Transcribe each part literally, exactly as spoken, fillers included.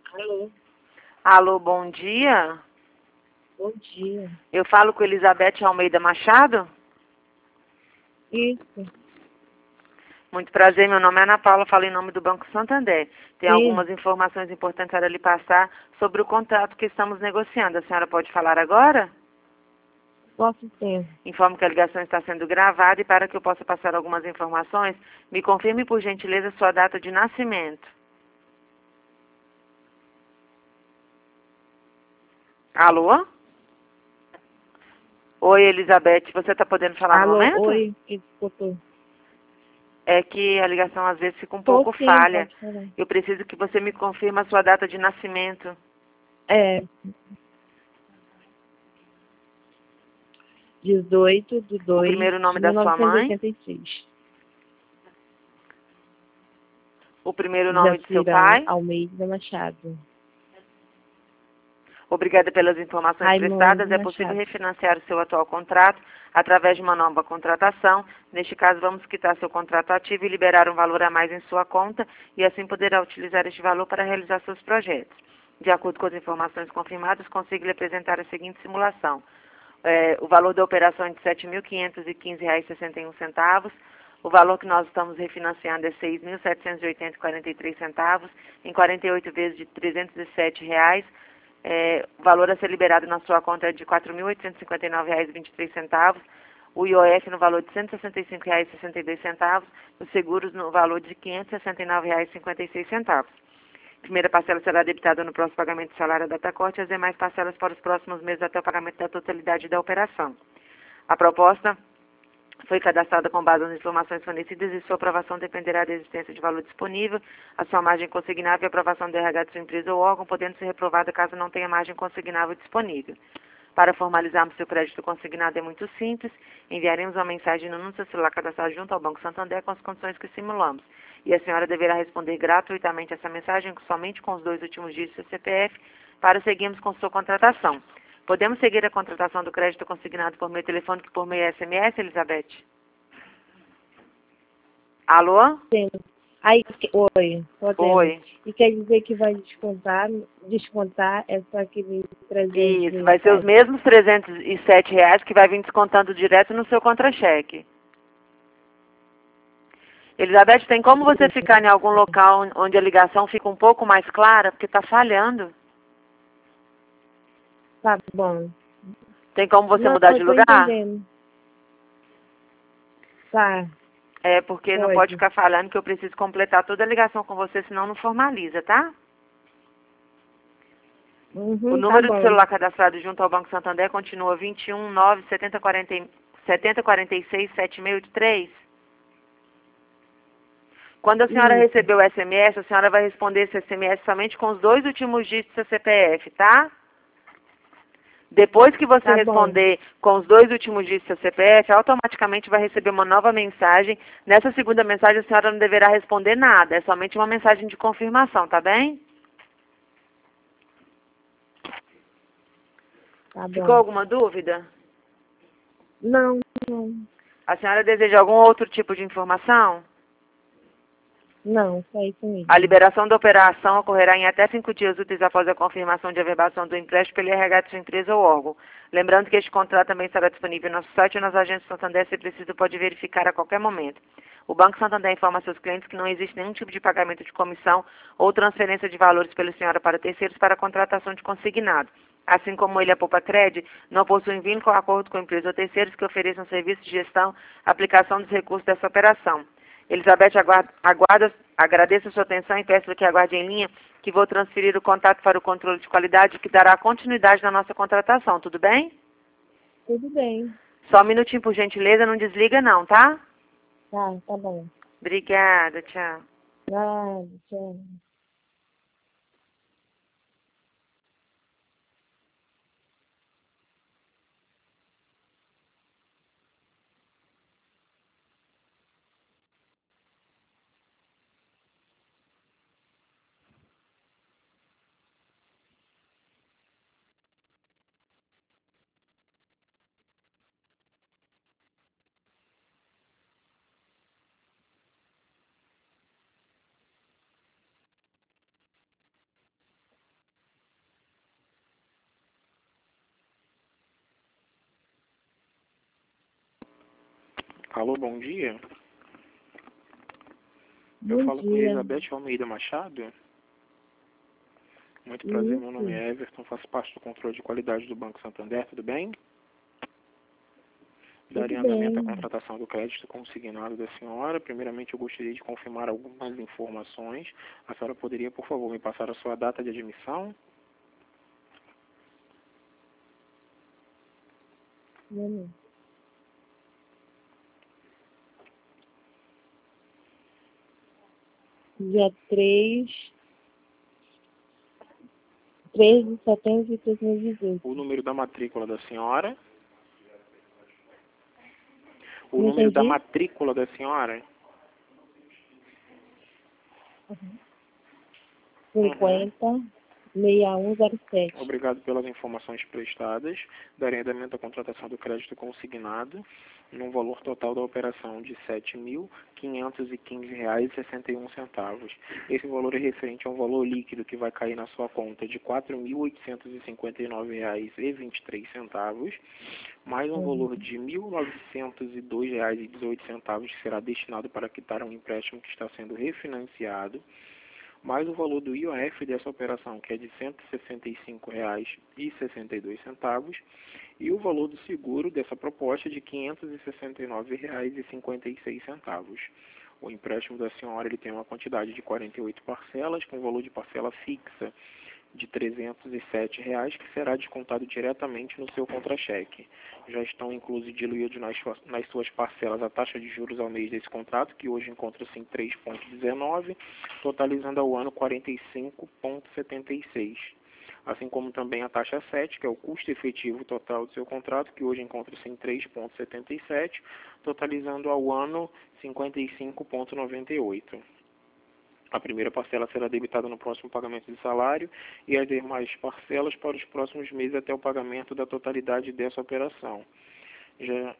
Alô, Alô, bom dia. bom dia. Eu falo com Elizabeth Almeida Machado. Isso, Muito prazer, meu nome é Ana Paula, falo em nome do Banco Santander. Tem sim, algumas informações importantes para lhe passar sobre o contrato que estamos negociando. A senhora pode falar agora? posso ter. Informo que a ligação está sendo gravada e para que eu possa passar algumas informações, me confirme por gentileza sua data de nascimento. Alô? Oi, Elizabeth, você está podendo falar no Alô, momento? oi, que escutou? É que a ligação às vezes fica um Tô pouco sim, falha. pode falar. Eu preciso que você me confirme a sua data de nascimento. É, dezoito de O dois primeiro nome de da mil sua novecentos e mãe, oitenta e seis. o primeiro nome de seu Jacira pai. Almeida Machado. Obrigada pelas informações Raimundo prestadas. É possível Machado. refinanciar o seu atual contrato através de uma nova contratação. Neste caso, vamos quitar seu contrato ativo e liberar um valor a mais em sua conta e assim poderá utilizar este valor para realizar seus projetos. De acordo com as informações confirmadas, consigo lhe apresentar a seguinte simulação. É, o valor da operação é de sete mil quinhentos e quinze reais e sessenta e um centavos. O valor que nós estamos refinanciando é seis mil setecentos e oitenta reais e quarenta e três centavos, em quarenta e oito vezes de trezentos e sete reais. É, o valor a ser liberado na sua conta é de quatro mil oitocentos e cinquenta e nove reais e vinte e três centavos. O I O F no valor de cento e sessenta e cinco reais e sessenta e dois centavos. Os seguros no valor de quinhentos e sessenta e nove reais e cinquenta e seis centavos. A primeira parcela será debitada no próximo pagamento de salário da data-corte e as demais parcelas para os próximos meses até o pagamento da totalidade da operação. A proposta foi cadastrada com base nas informações fornecidas e sua aprovação dependerá da existência de valor disponível, a sua margem consignável e a aprovação do R H de sua empresa ou órgão, podendo ser reprovada caso não tenha margem consignável disponível. Para formalizarmos seu crédito consignado é muito simples, enviaremos uma mensagem no número do seu celular cadastrado junto ao Banco Santander com as condições que simulamos. E a senhora deverá responder gratuitamente essa mensagem somente com os dois últimos dígitos do seu C P F para seguirmos com sua contratação. Podemos seguir a contratação do crédito consignado por meio telefônico e por meio S M S, Elizabeth? Alô? Sim. Aí, que- oi, podemos. Oi. E quer dizer que vai descontar, descontar é só aquele trezentos Isso, e vai ser os sete. mesmos trezentos e sete reais que vai vir descontando direto no seu contra-cheque. Elizabeth, tem como você ficar em algum local onde a ligação fica um pouco mais clara? Porque está falhando. Tá bom. Tem como você Não, mudar de eu tô lugar? entendendo. Tá, É, porque não pode pode. ficar falando que eu preciso completar toda a ligação com você, senão não formaliza, tá? O Uhum, tá número de bom. celular cadastrado junto ao Banco Santander continua vinte e um nove setenta quarenta setenta quarenta e seis sete seis oito três. Quando a senhora Isso, receber o S M S, a senhora vai responder esse S M S somente com os dois últimos dígitos do seu C P F, tá? Depois que você tá bom. responder com os dois últimos dígitos do seu C P F, automaticamente vai receber uma nova mensagem. Nessa segunda mensagem, a senhora não deverá responder nada. É somente uma mensagem de confirmação, tá bem? Tá Ficou bom. alguma dúvida? Não, não. A senhora deseja algum outro tipo de informação? Não, só isso A mesmo. liberação da operação ocorrerá em até cinco dias úteis após a confirmação de averbação do empréstimo pelo R H de sua empresa ou órgão. Lembrando que este contrato também estará disponível no nosso site ou nas agências Santander, se preciso, pode verificar a qualquer momento. O Banco Santander informa seus clientes que não existe nenhum tipo de pagamento de comissão ou transferência de valores pela senhora para terceiros para a contratação de consignado. Assim como ele, a Poupa Cred, não possui vínculo ou acordo com empresas ou terceiros que ofereçam serviços de gestão, aplicação dos recursos dessa operação. Elizabeth, aguarda, aguarda, agradeço a sua atenção e peço que aguarde em linha, que vou transferir o contato para o controle de qualidade, que dará continuidade na nossa contratação, tudo bem? Tudo bem. Só um minutinho, por gentileza, não desliga não, tá? Tá, tá bom. Obrigada, tchau. Nada, tchau. Alô, bom dia. Eu Bom falo com dia. Elizabeth Almeida Machado. Muito prazer, meu nome Isso. é Everton, faço parte do controle de qualidade do Banco Santander, tudo bem? Darei Tudo andamento à bem. contratação do crédito consignado da senhora. Primeiramente, eu gostaria de confirmar algumas informações. A senhora poderia, por favor, me passar a sua data de admissão? Hum. Dia três, três de setembro de dois mil e dezoito. O número da matrícula da senhora? O Não número da entendi. matrícula da senhora? cinquenta, sessenta e um zero sete. Obrigado pelas informações prestadas. Darei andamento à contratação do crédito consignado num valor total da operação de sete mil quinhentos e quinze reais e sessenta e um centavos. Esse valor é referente a um valor líquido que vai cair na sua conta de quatro mil oitocentos e cinquenta e nove reais e vinte e três centavos, mais um Uhum. valor de mil novecentos e dois reais e dezoito centavos que será destinado para quitar um empréstimo que está sendo refinanciado, mais o valor do I O F dessa operação, que é de cento e sessenta e cinco reais e sessenta e dois centavos, e o valor do seguro dessa proposta de quinhentos e sessenta e nove reais e cinquenta e seis centavos. O empréstimo da senhora ele tem uma quantidade de quarenta e oito parcelas, com valor de parcela fixa de trezentos e sete reais, que será descontado diretamente no seu contra-cheque. Já estão inclusos diluídos nas, nas suas parcelas a taxa de juros ao mês desse contrato, que hoje encontra-se em três vírgula dezenove, totalizando ao ano quarenta e cinco vírgula setenta e seis. Assim como também a taxa sete, que é o custo efetivo total do seu contrato, que hoje encontra-se em três vírgula setenta e sete, totalizando ao ano cinquenta e cinco vírgula noventa e oito. A primeira parcela será debitada no próximo pagamento de salário e as demais parcelas para os próximos meses até o pagamento da totalidade dessa operação. Já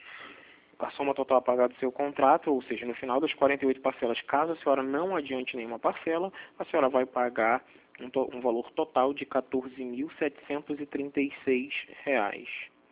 a soma total a pagar do seu contrato, ou seja, no final das quarenta e oito parcelas, caso a senhora não adiante nenhuma parcela, a senhora vai pagar um, to um valor total de quatorze mil setecentos e trinta e seis reais.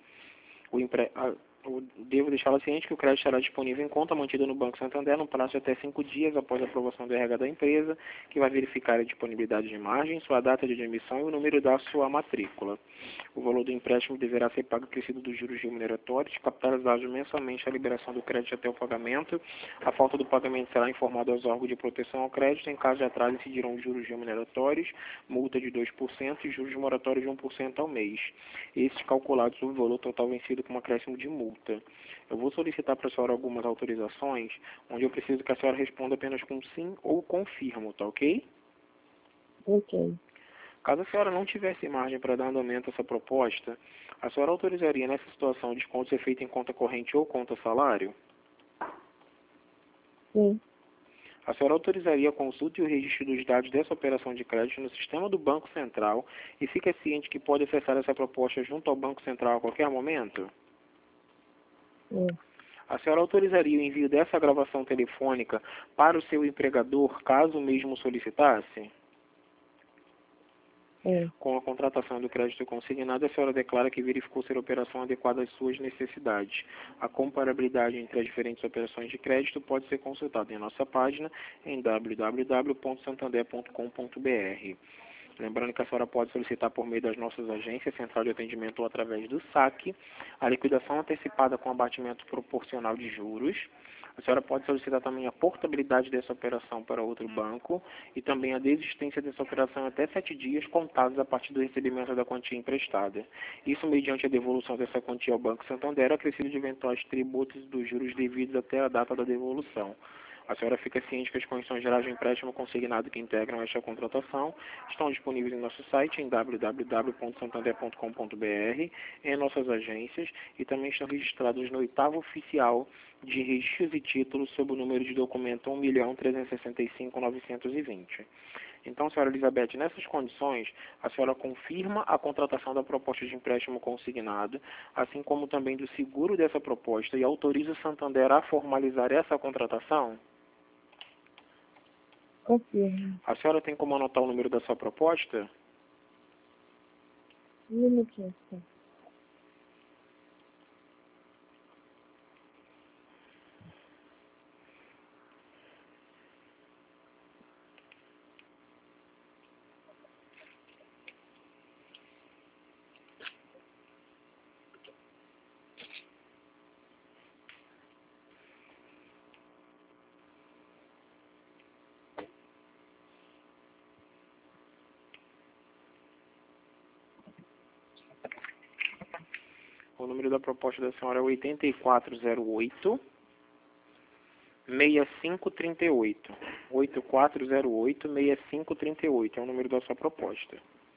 O empre... a... Eu devo deixá-la ciente que o crédito estará disponível em conta mantida no Banco Santander no prazo de até cinco dias após a aprovação do R H da empresa, que vai verificar a disponibilidade de margem, sua data de admissão e o número da sua matrícula. O valor do empréstimo deverá ser pago acrescido dos juros remuneratórios, capitalizados mensalmente a liberação do crédito até o pagamento. A falta do pagamento será informada aos órgãos de proteção ao crédito. Em caso de atraso, incidirão juros remuneratórios, multa de dois por cento e juros moratórios de um por cento ao mês. Esses calculados sobre o valor total vencido com um acréscimo de multa. Eu vou solicitar para a senhora algumas autorizações, onde eu preciso que a senhora responda apenas com sim ou confirmo, tá ok? Ok. Caso a senhora não tivesse margem para dar andamento a essa proposta, a senhora autorizaria nessa situação o desconto ser feito em conta corrente ou conta salário? Sim. A senhora autorizaria a consulta e o registro dos dados dessa operação de crédito no sistema do Banco Central e fica ciente que pode acessar essa proposta junto ao Banco Central a qualquer momento? Sim. A senhora autorizaria o envio dessa gravação telefônica para o seu empregador, caso mesmo solicitasse? Sim. Com a contratação do crédito consignado, a senhora declara que verificou ser a operação adequada às suas necessidades. A comparabilidade entre as diferentes operações de crédito pode ser consultada em nossa página em w w w ponto santander ponto com ponto b r. Lembrando que a senhora pode solicitar por meio das nossas agências, central de atendimento ou através do saque, a liquidação antecipada com abatimento proporcional de juros. A senhora pode solicitar também a portabilidade dessa operação para outro banco e também a desistência dessa operação até sete dias contados a partir do recebimento da quantia emprestada. Isso mediante a devolução dessa quantia ao Banco Santander, acrescido de eventuais tributos dos juros devidos até a data da devolução. A senhora fica ciente que as condições gerais de empréstimo consignado que integram esta contratação estão disponíveis em nosso site em w w w ponto santander ponto com ponto b r, em nossas agências e também estão registrados no oitavo oficial de registros e títulos sob o número de documento um milhão trezentos e sessenta e cinco mil novecentos e vinte. Então, senhora Elizabeth, nessas condições, a senhora confirma a contratação da proposta de empréstimo consignado, assim como também do seguro dessa proposta e autoriza o Santander a formalizar essa contratação? Confirmo. A senhora tem como anotar o número da sua proposta? Um minutinho, só. O número da proposta da senhora é oitenta e quatro zero oito, seis cinco três oito. oito quatro zero oito, seis cinco três oito é o número da sua proposta.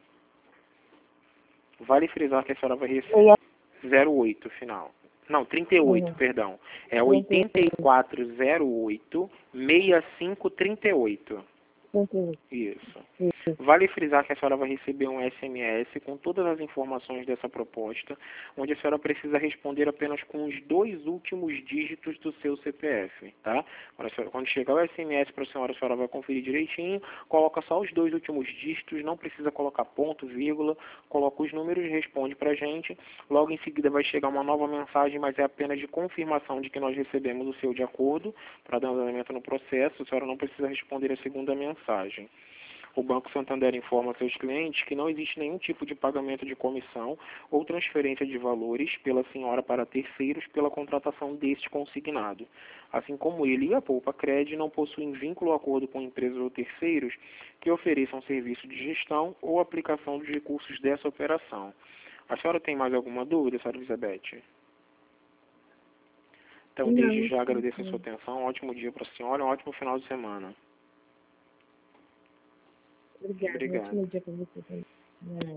Vale frisar que a senhora vai receber zero oito final. Não, trinta e oito, Uhum. perdão. É oitenta e quatro zero oito, seis cinco três oito. Entendi. Isso. Isso. Vale frisar que a senhora vai receber um S M S com todas as informações dessa proposta, onde a senhora precisa responder apenas com os dois últimos dígitos do seu C P F, tá? Quando, a senhora, quando chegar o S M S para a senhora, a senhora vai conferir direitinho, coloca só os dois últimos dígitos, não precisa colocar ponto, vírgula, coloca os números e responde para a gente. Logo em seguida vai chegar uma nova mensagem, mas é apenas de confirmação de que nós recebemos o seu de acordo, para dar andamento no processo. A senhora não precisa responder a segunda mensagem. O Banco Santander informa seus clientes que não existe nenhum tipo de pagamento de comissão ou transferência de valores pela senhora para terceiros pela contratação deste consignado. Assim como ele e a Poupa Cred não possuem vínculo ou acordo com empresas ou terceiros que ofereçam serviço de gestão ou aplicação dos recursos dessa operação. A senhora tem mais alguma dúvida, senhora Elizabeth? Então, Não, desde já não. agradeço a sua atenção. Um ótimo dia para a senhora, um ótimo final de semana. Obrigada. Obrigado. Ótimo dia para você também.